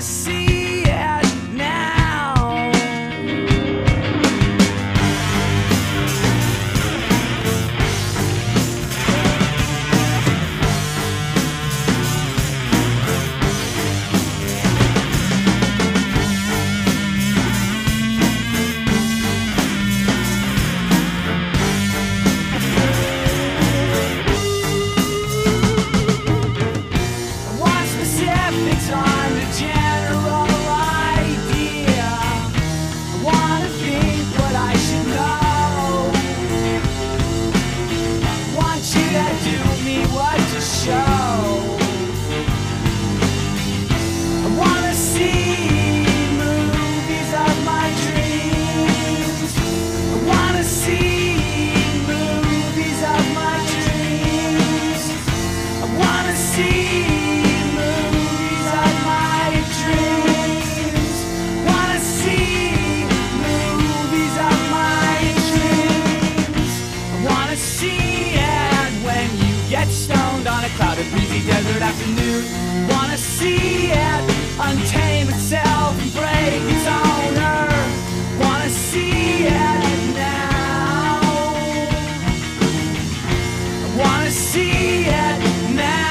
wanna see it now. On the general idea, I wanna think what I should know. Want you to do me what to show. I wanna see movies of my dreams. I wanna see movies of my dreams. I wanna see stoned on a clouded, breezy desert afternoon. Wanna see it untame itself and break its owner. Wanna see it now. I wanna see it now.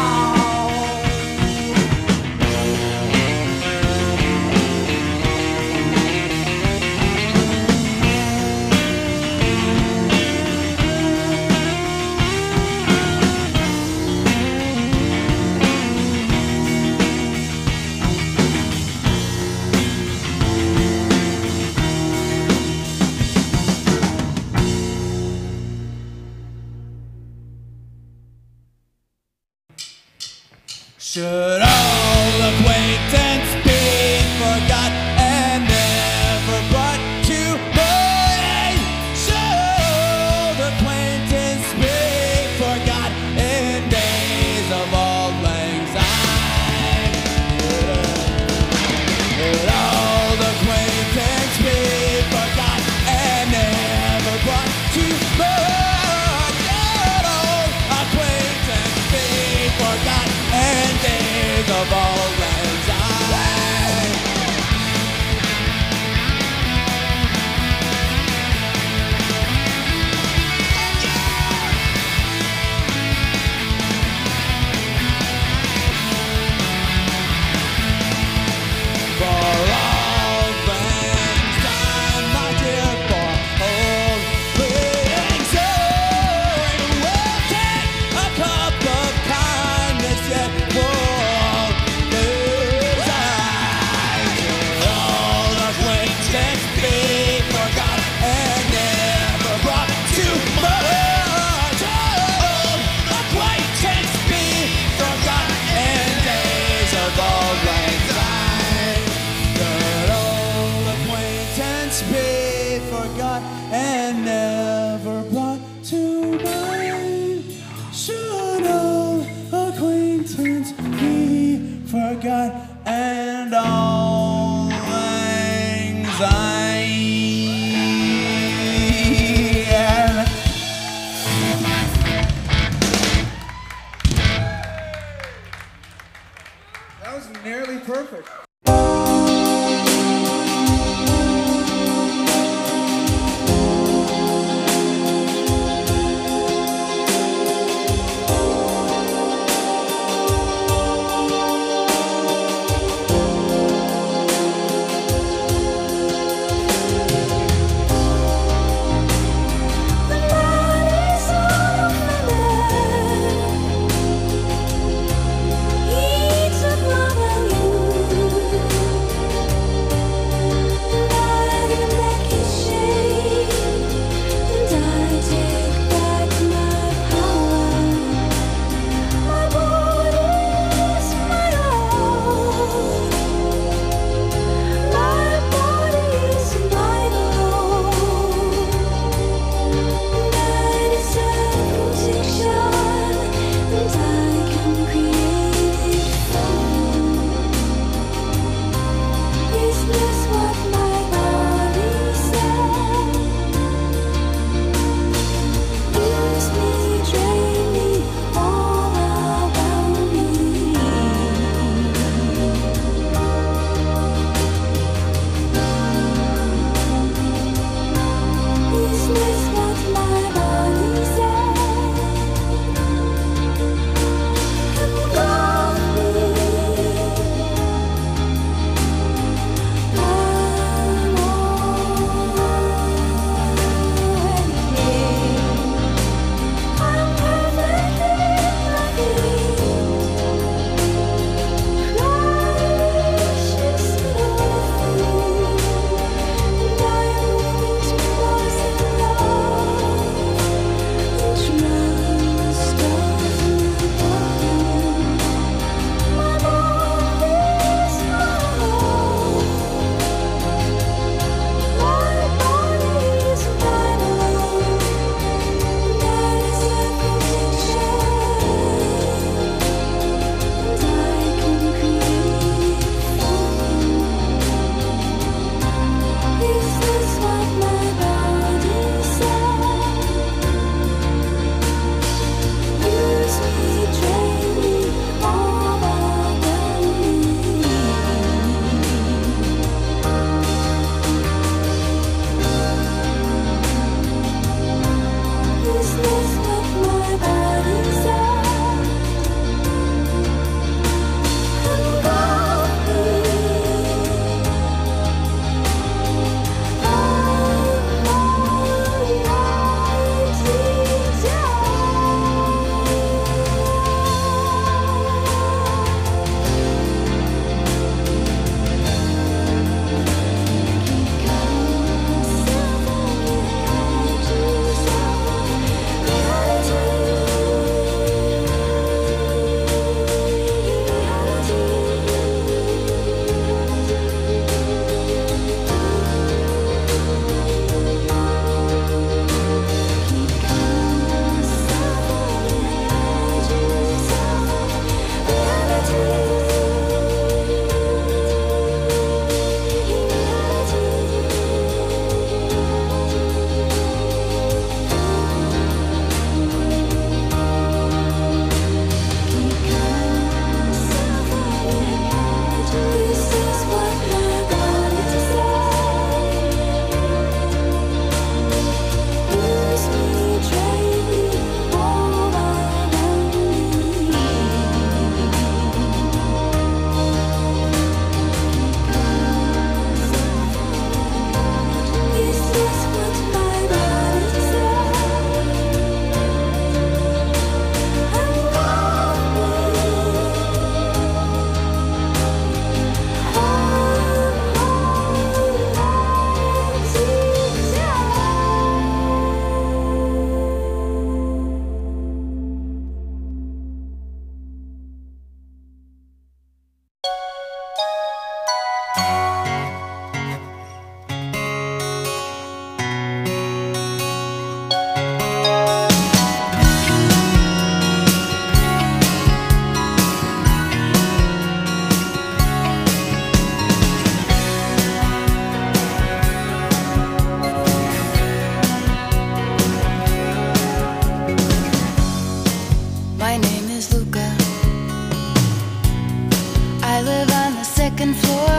Should all acquaintance be forgot and never brought to mind? Should acquaintance be forgot in days of auld lang syne? Should all acquaintance be forgot and never brought to mind? Should all acquaintance be forgot and days of auld lang syne? For auld lang syne, my dear, for auld lang syne, we'll take a cup of kindness yet for auld lang syne. All acquaintance be forgot and never brought to mind. All acquaintance be forgot and days of auld lang syne. Should all acquaintance be forgot and never brought to mind? Should all acquaintance be forgot and auld lang syne? That was nearly perfect. He took love of you. second floor.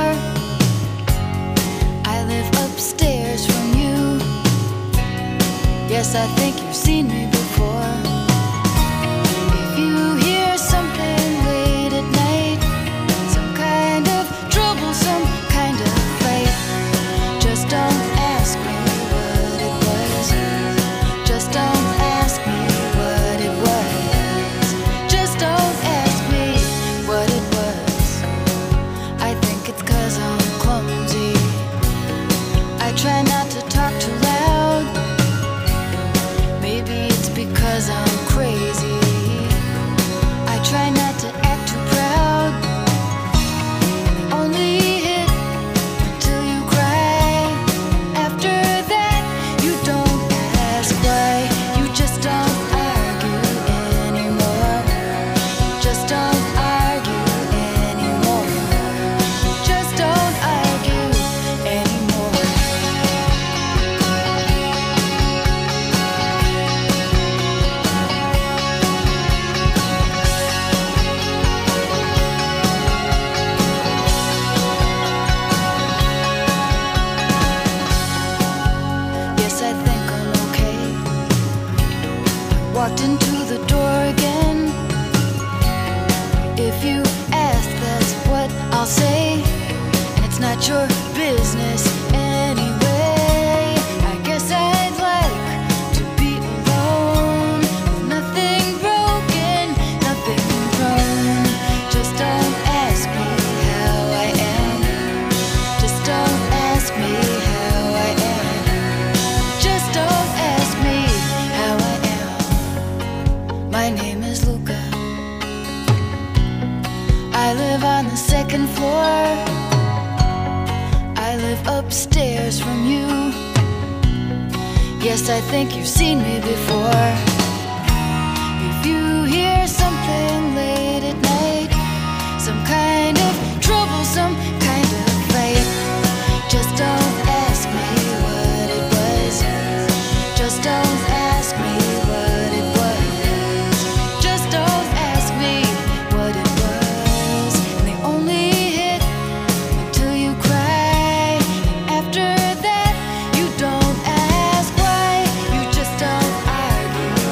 I live upstairs from you. Yes, I think you've seen me before. If you hear something late at night, some kind of trouble, some kind of fight, just don't ask me what it was. Just don't ask me what it was. Just don't ask me what it was. I think it's 'cause I'm clumsy. I try not to talk too loud. Maybe it's because I'm crazy. I try not to act too proud. Only hit till you cry. After that, you don't ask why. You just don't argue anymore. Just don't argue anymore. Just don't argue anymore. Yes, I think I'm okay. Walked into the door again. If you ask, that's what I'll say. And it's not your business anyway. I guess I'd like to be alone, with nothing broken, nothing wrong. Just don't ask me how I am. Just don't ask me how I am. Just don't ask me how I am. My name is Luca. I live on the second floor. I live upstairs from you. Yes, I think you've seen me before. If you hear something late at night, some kind of trouble, some kind of fight, just don't ask me what it was. Just don't ask me what it was. Just don't ask me what it was. And they only hit until you cry. After that, you don't ask why. You just don't argue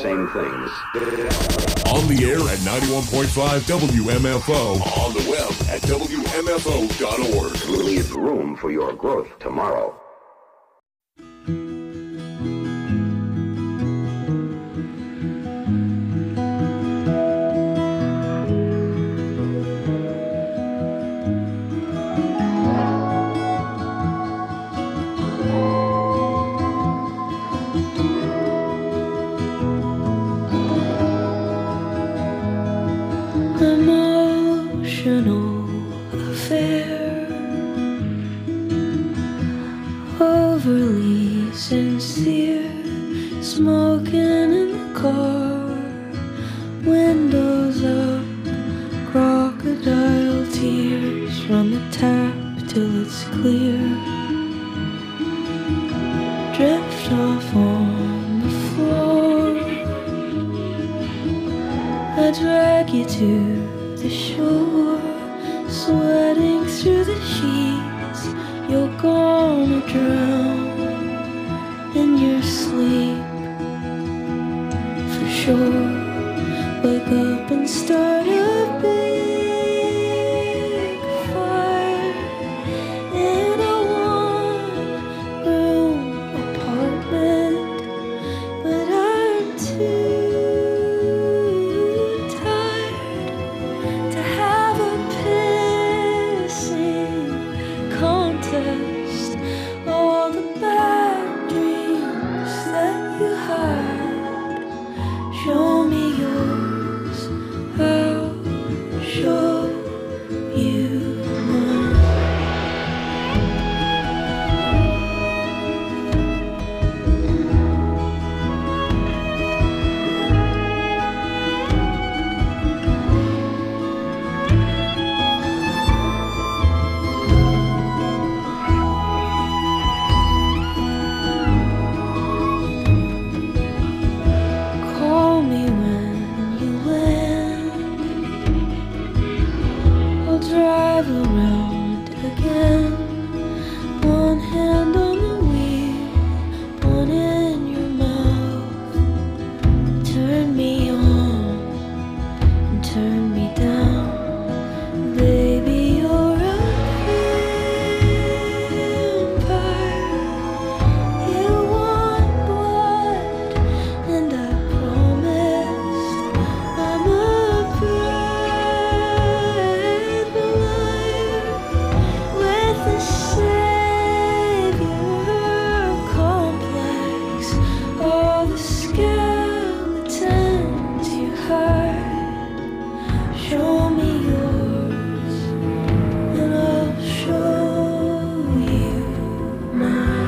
same things. On the air at 91.5 WMFO. On the web at WMFO.org. Leave room for your growth tomorrow. Emotional affair, overly sincere, smoking in the car, windows up, crocodile tears from the tap till it's clear, drift off on the floor, I drag you to the shore, sweating through the sheets. You're gonna drown in your sleep, for sure. Wake up and start a big fire in a one-room apartment, but I'm too contest, all the bad dreams that you had. Show me yours, I'll show you mine. Drive around again, one hand on the wheel, one in your mouth. Turn me on and turn me down, baby, you're a vampire. You want blood, and I promised I'm a the savior complex, all the skeletons you hide. Show me yours, and I'll show you mine.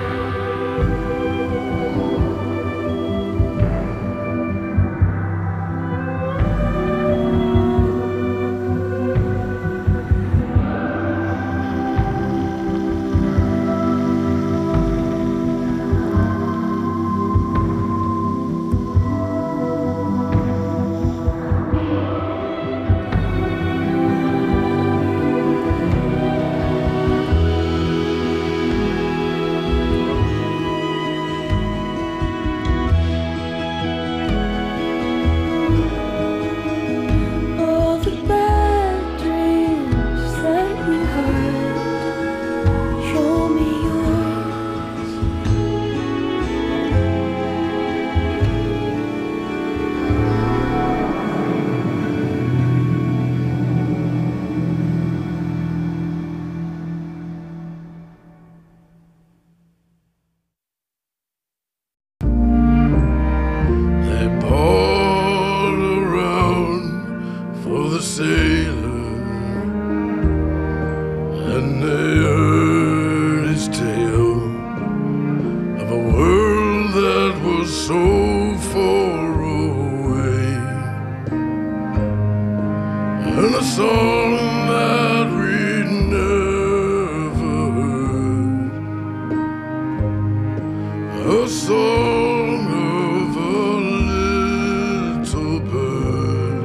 A song of a little bird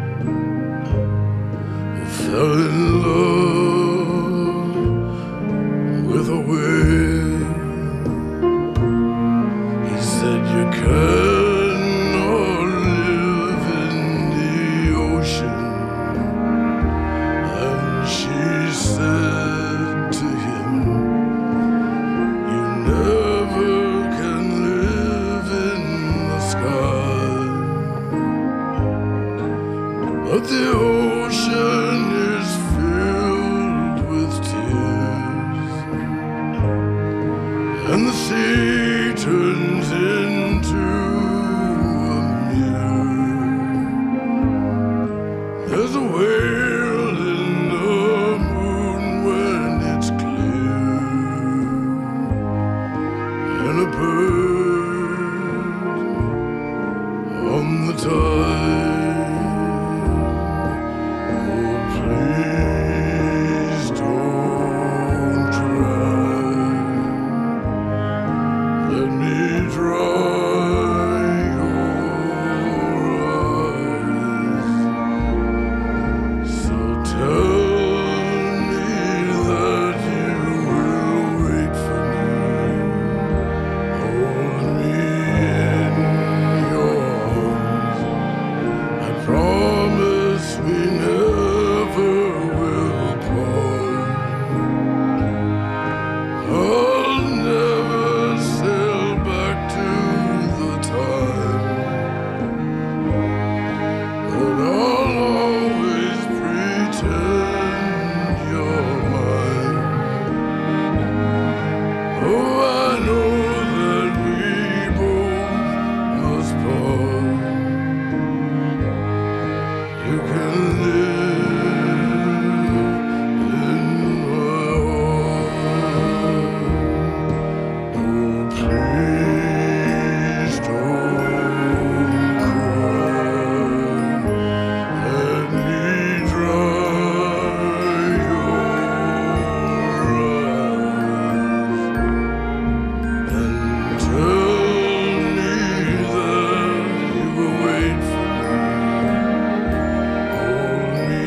who fell in love with a wing. He said, you cannot but the ocean is filled with tears, and the sea turns into a mirror. There's a whale in the moon when it's clear, and a bird on the tide. Oh, please don't cry. Let me dry your eyes. So tell me that you will wait for me. Hold me in your arms. I promise we never will part. I'll never sail back to the time, but I'll always pretend you're mine. Oh, I know that we both must part. You can live in my heart. Oh, please don't cry. Let me dry your eyes, and tell me that you will wait for me. Hold me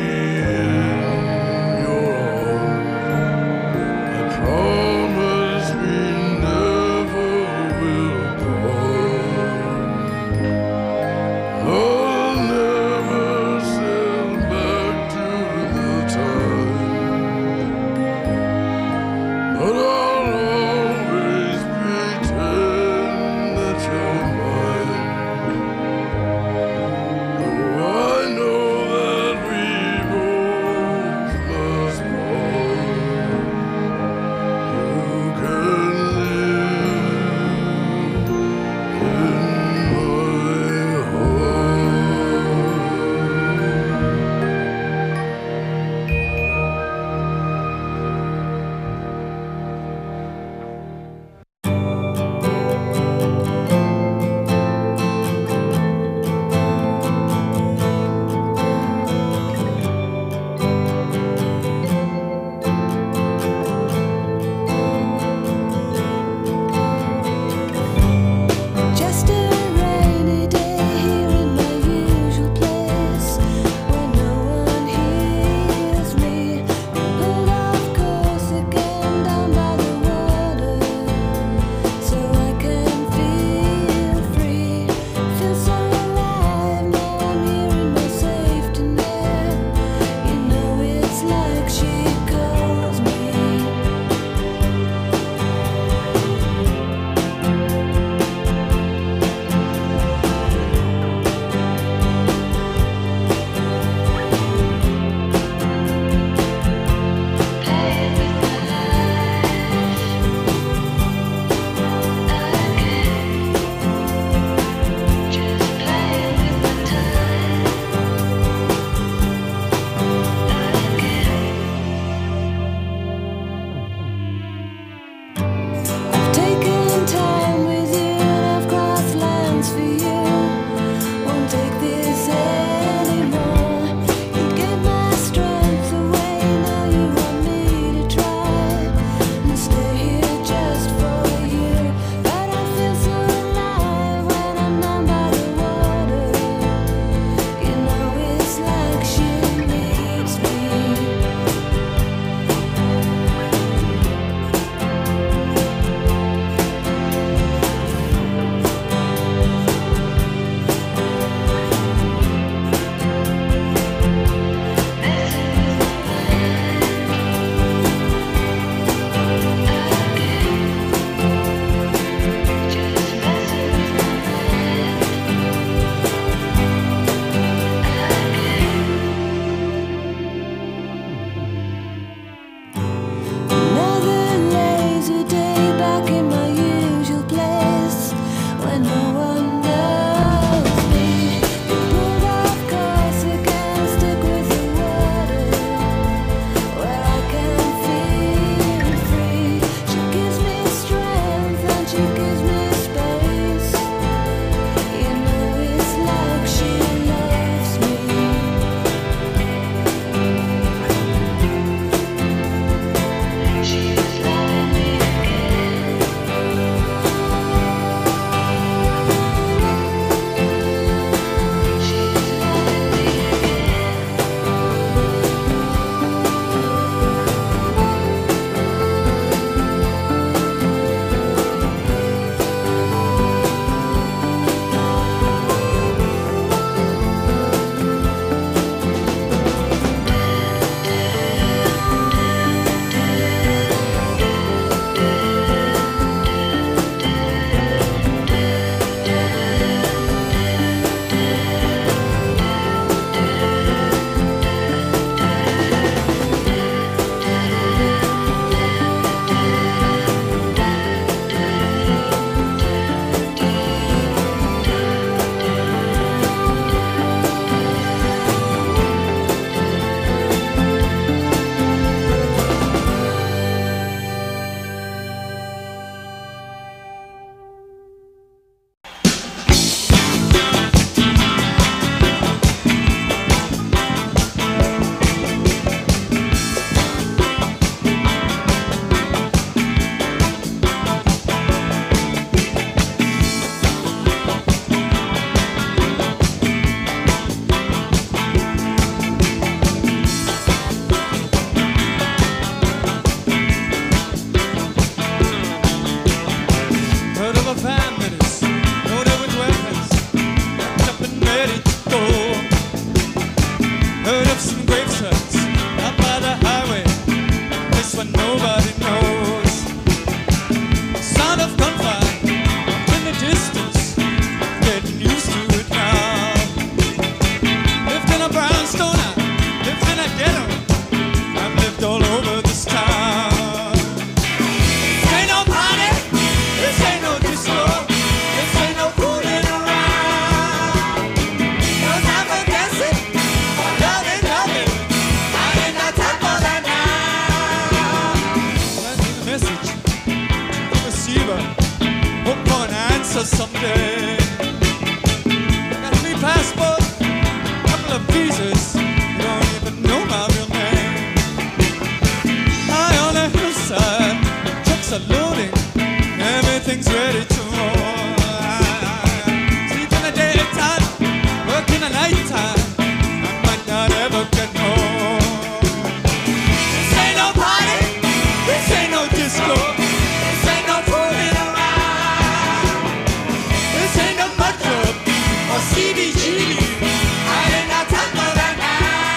heard of some grave sites out by the highway, a place where nobody knows. Sound of gunfire in the distance, getting used to it now. Lived in a brownstone, I lived in a ghetto, I've lived all over this town. This ain't no party, this ain't no disco, this ain't no fooling around. No time for dancing or loving, loving, I ain't got time for that now. Sending a message to the receiver, hope for an answer someday. I got 3 passports, couple of visas, you don't even know my real name. High on the hillside, trucks are loading, everything's ready to roll. Sleep in the daytime, work in the nighttime, I might not ever get home. This ain't no party, this ain't no disco, this ain't no fooling around. This ain't no mud club or CBGB, I ain't got time for that now.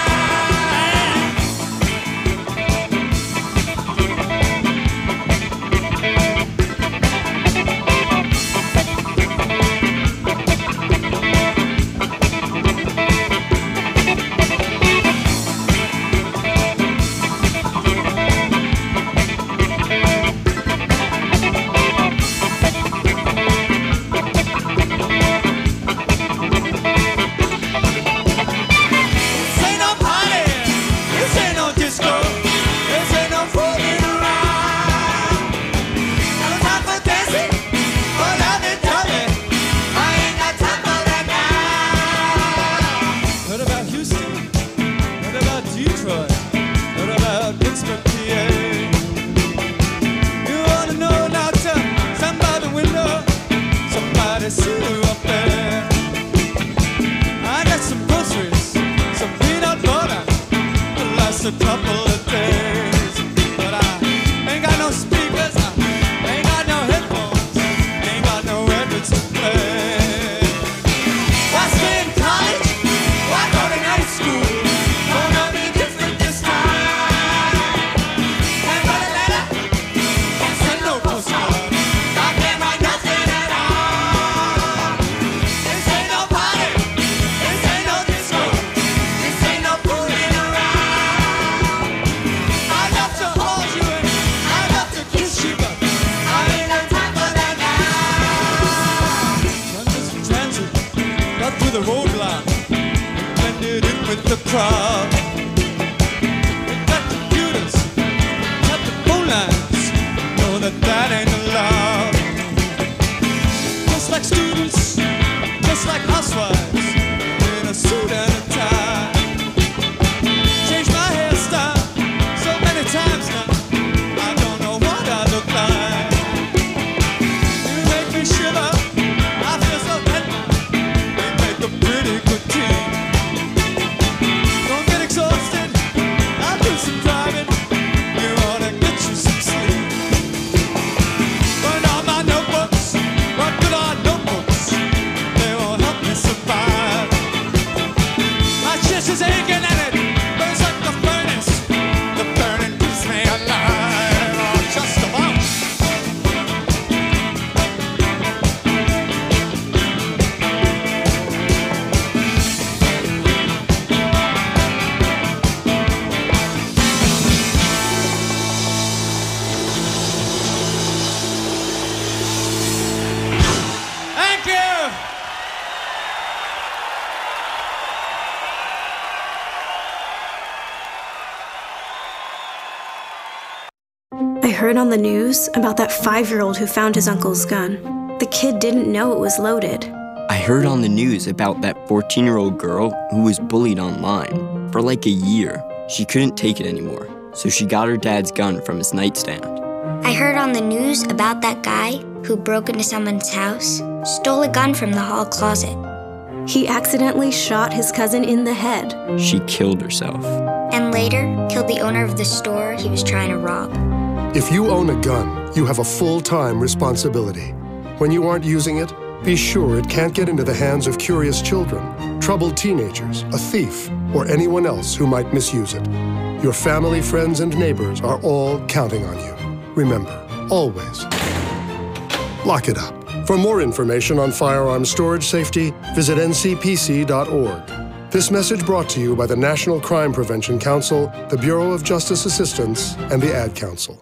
This ain't no party, this ain't no disco, this ain't no fooling around. No time for dancing or lovey-dovey, I ain't got time for that now. Heard about Houston, heard about Detroit, heard about Pittsburgh, PA. You wanna know now, stand by the window, somebody see you up there. I got some groceries, some peanut butter, to last a couple of days. But I ain't got no speakers, I ain't got no headphones, ain't got no records to play. Why stay in college? Why go to night school? Gonna be different this time. Can't write a letter, can't send no postcard, I can't write nothing at all. This ain't no party, this ain't no disco, this ain't no fooling around. I love to hold you and I love to kiss you, but I ain't got time for that now. London's in transit, got through the roadblock, blended in with the crowd. We got computers, got the phone lines, know that that ain't allowed. Just like students, just like housewives, in a suit and a tie. Changed my hairstyle so many times now, I don't know what I look like. You make me shiver, I feel so tender, we make a pretty good team. Don't get exhausted, I'll do some driving, you ought to get you some sleep. Burn all my notebooks, what good are notebooks? They won't help me survive. My chest is aching and it burns like the furnace. The burning keeps me alive, oh, just about. Thank you. I heard on the news about that 5-year-old who found his uncle's gun. The kid didn't know it was loaded. I heard on the news about that 14-year-old girl who was bullied online. For like a year, she couldn't take it anymore, so she got her dad's gun from his nightstand. I heard on the news about that guy who broke into someone's house, stole a gun from the hall closet. He accidentally shot his cousin in the head. She killed herself. And later, killed the owner of the store he was trying to rob. If you own a gun, you have a full-time responsibility. When you aren't using it, be sure it can't get into the hands of curious children. troubled teenagers, a thief, or anyone else who might misuse it. Your family, friends, and neighbors are all counting on you. Remember, always, lock it up. For more information on firearms storage safety, visit ncpc.org. This message brought to you by the National Crime Prevention Council, the Bureau of Justice Assistance, and the Ad Council.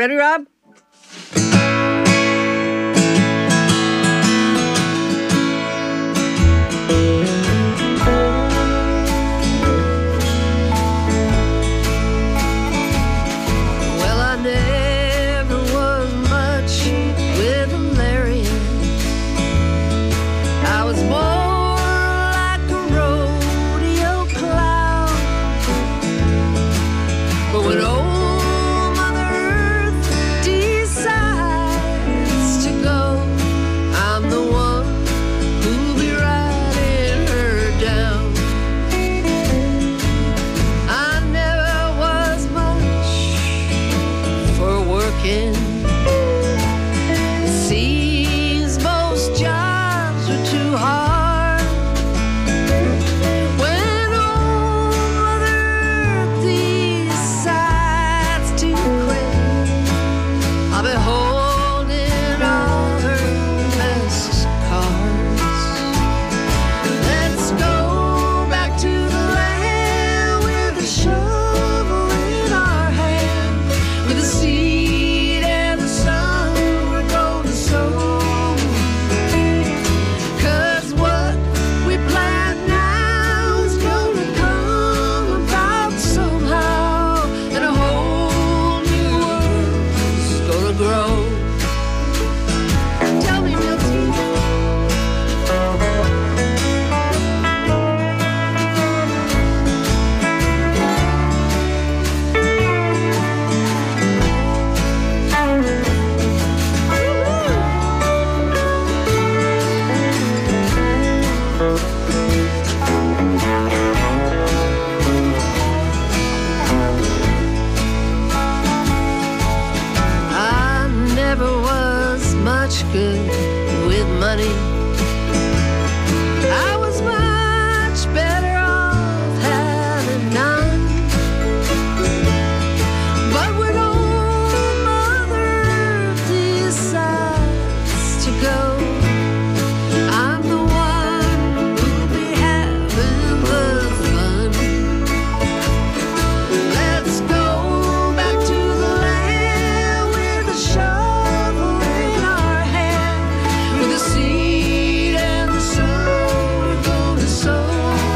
Ready, Rob? Well, I never was much with a lariat. I was more like a rodeo clown. But when old Mother Earth decides to go, I'm the one who'll be riding her down. I never was much for working. Seems most jobs are too hard. When old Mother Earth decides to quit, I'll be holding all her best cards. Let's go back to the land with a shovel in our hand, with the seed and the sun we're going to sow. 'Cause what we plant now is gonna come about somehow, and a whole new world's gonna grow. Tell me, Milty. I never was much good with money. I was much better off having none. But when old Mother Earth decides to go, I'm the one who'll be having the fun. Let's go back to the land with a shovel in our hand, with the seed and the sun we're gonna sow.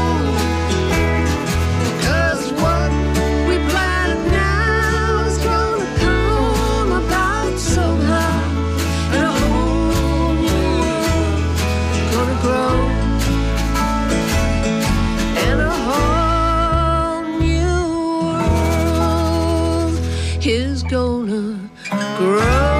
'Cause what we plant now is gonna come about somehow, and a whole new world gonna grow, and a whole new world is gonna grow.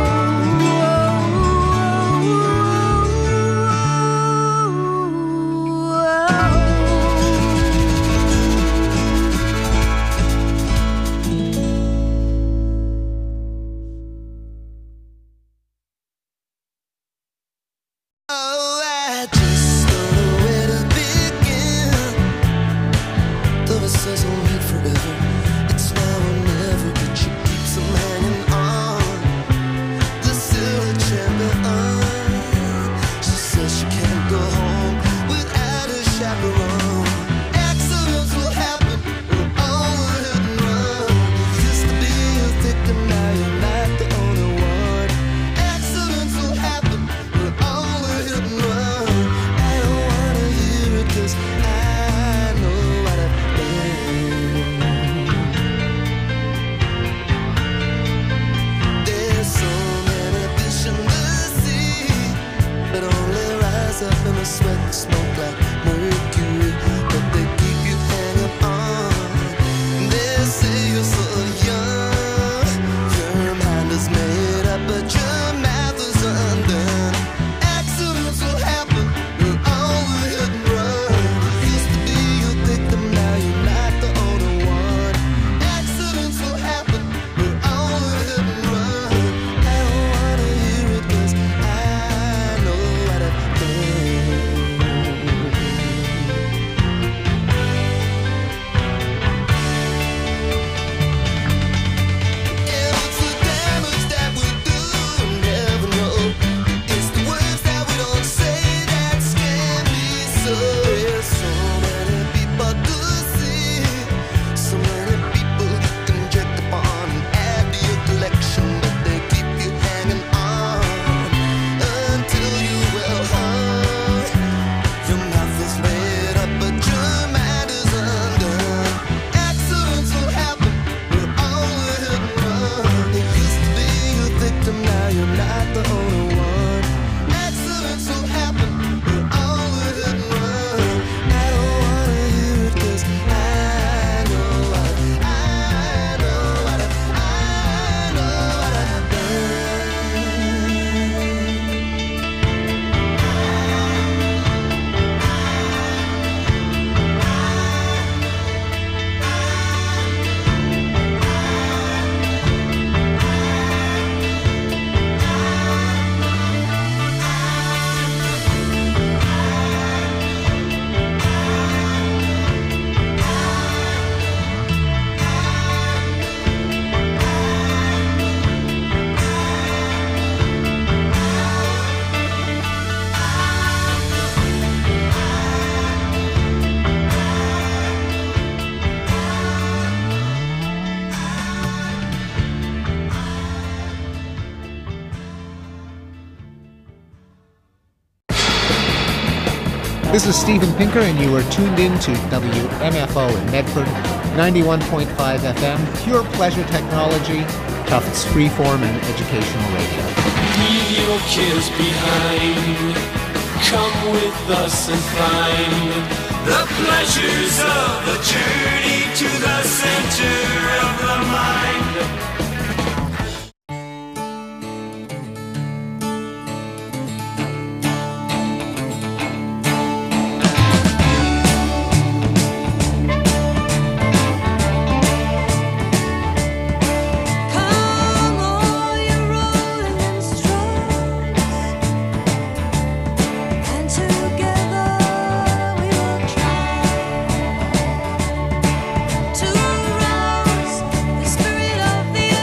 Oh, I just don't know where to begin. Though it says I'll live forever, it's now or never. But she keeps on hanging on. The silver champion. She says she can't go home without a chaperone. Accidents will happen, we're all hit and run. Used to be a victim, now you're not the only one. Accidents will happen, we're all hit and run. I don't wanna hear it 'cause I know what I've done. There's so many fish in the sea that only rise up in a sweat and smoke like mercury, but they keep you hanging on. They say you're so young, your mind is made up, but your math is undone. Accidents will happen, you're all hit and run. Used to be a victim, now you're not the only one. Accidents will happen, we're all hit and run. I don't wanna hear it 'cause I know what I've done. But is Steven Pinker, and you are tuned in to WMFO in Medford, 91.5 FM, pure pleasure technology, Tufts freeform and educational radio. Leave your cares behind. Come with us and find the pleasures of the journey to the center of the mind. To rouse the spirit of the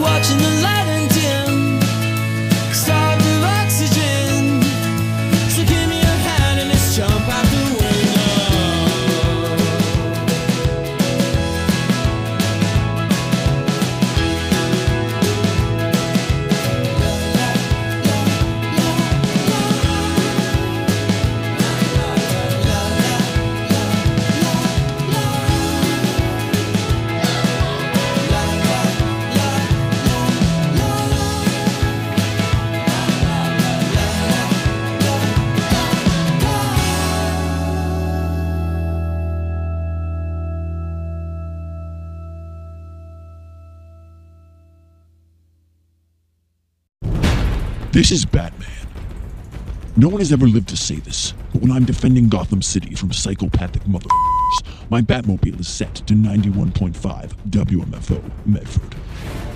watching the light and dim, starved of oxygen. So give me your hand and let's jump out the window. This is Batman. No one has ever lived to say this, but when I'm defending Gotham City from psychopathic motherfuckers, my Batmobile is set to 91.5 WMFO Medford.